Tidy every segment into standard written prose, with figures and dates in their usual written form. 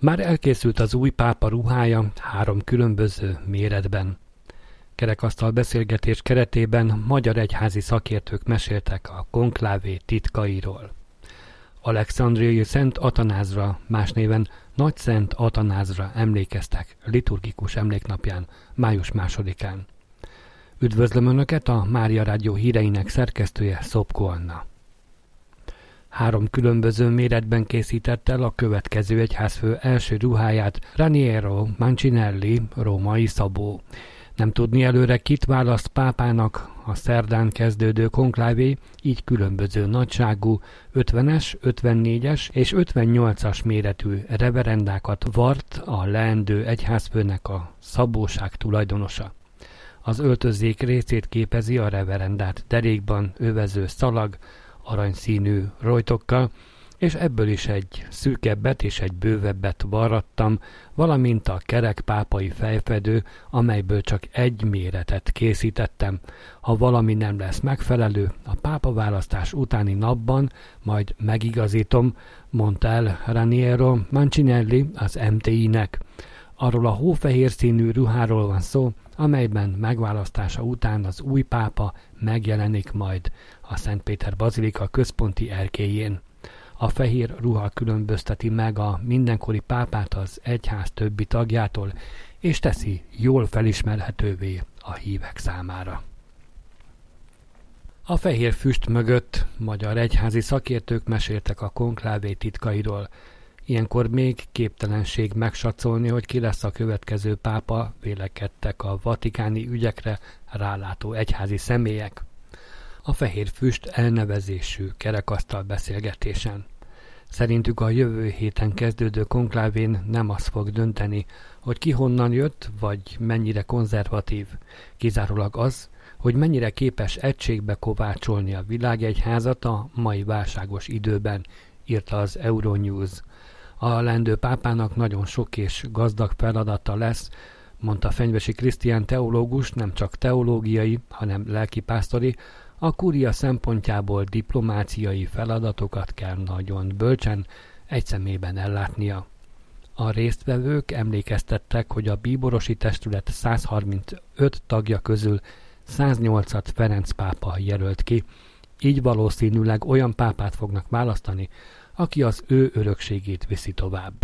Már elkészült az új pápa ruhája 3 különböző méretben. Kerekasztal beszélgetés keretében magyar egyházi szakértők meséltek a konklávé titkairól. Alexandriai Szent Atanázra, más néven Nagy Szent Atanázra emlékeztek liturgikus emléknapján, május 2-án. Üdvözlöm Önöket, a Mária Rádió híreinek szerkesztője Szopko Anna. 3 különböző méretben készített el a következő egyházfő első ruháját Raniero Mancinelli, római szabó. Nem tudni előre, kit választ pápának a szerdán kezdődő konklávé, így különböző nagyságú 50-es, 54-es és 58-as méretű reverendákat vart a leendő egyházfőnek a szabóság tulajdonosa. Az öltözék részét képezi a reverendát derékban övező szalag, aranyszínű rojtokkal, és ebből is egy szűkebbet és egy bővebbet varrattam, valamint a kerek pápai fejfedő, amelyből csak egy méretet készítettem. Ha valami nem lesz megfelelő, a pápaválasztás utáni napban majd megigazítom, mondta el Raniero Mancinelli az MTI-nek. Arról a hófehér színű ruháról van szó, amelyben megválasztása után az új pápa megjelenik majd a Szent Péter Bazilika központi erkélyén. A fehér ruha különbözteti meg a mindenkori pápát az egyház többi tagjától, és teszi jól felismerhetővé a hívek számára. A fehér füst mögött magyar egyházi szakértők meséltek a konklávé titkairól. Ilyenkor még képtelenség megsatszolni, hogy ki lesz a következő pápa, vélekedtek a vatikáni ügyekre rálátó egyházi személyek. A fehér füst elnevezésű kerekasztal beszélgetésen. Szerintük a jövő héten kezdődő konklávén nem az fog dönteni, hogy ki honnan jött, vagy mennyire konzervatív. Kizárólag az, hogy mennyire képes egységbe kovácsolni a világegyházat a mai válságos időben, írta az Euronews. A leendő pápának nagyon sok és gazdag feladata lesz, mondta Fenyvesi Krisztián teológus, nem csak teológiai, hanem lelkipásztori, a kúria szempontjából diplomáciai feladatokat kell nagyon bölcsen egy személyben ellátnia. A résztvevők emlékeztettek, hogy a bíborosi testület 135 tagja közül 108-at Ferenc pápa jelölt ki, így valószínűleg olyan pápát fognak választani, aki az ő örökségét viszi tovább.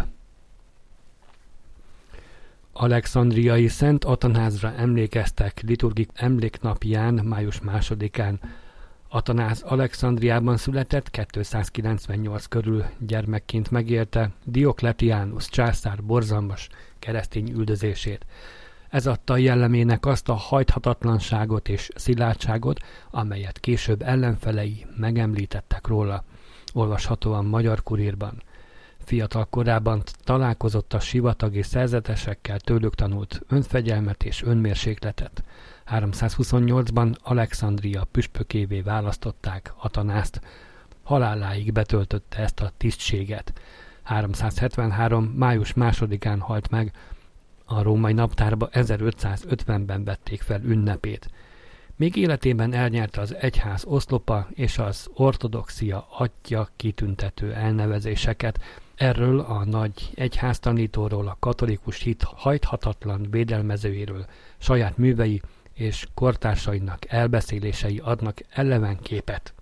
Alexandriai Szent Atanázra emlékeztek liturgik emléknapján, május 2-án. Atanáz Alexandriában született, 298 körül gyermekként megélte Diokletianus császár borzalmas keresztény üldözését. Ez adta jellemének azt a hajthatatlanságot és szilárdságot, amelyet később ellenfelei megemlítettek róla. Olvashatóan Magyar Kurírban. Fiatal korában találkozott a sivatagi szerzetesekkel, tőlük tanult önfegyelmet és önmérsékletet. 328-ban Alexandria püspökévé választották Atanázt. Haláláig betöltötte ezt a tisztséget. 373. május 2-án halt meg, a római naptárba 1550-ben vették fel ünnepét. Még életében elnyerte az egyház oszlopa és az ortodoxia atya kitüntető elnevezéseket. Erről a nagy egyháztanítóról, a katolikus hit hajthatatlan védelmezőjéről saját művei és kortársainak elbeszélései adnak eleven képet.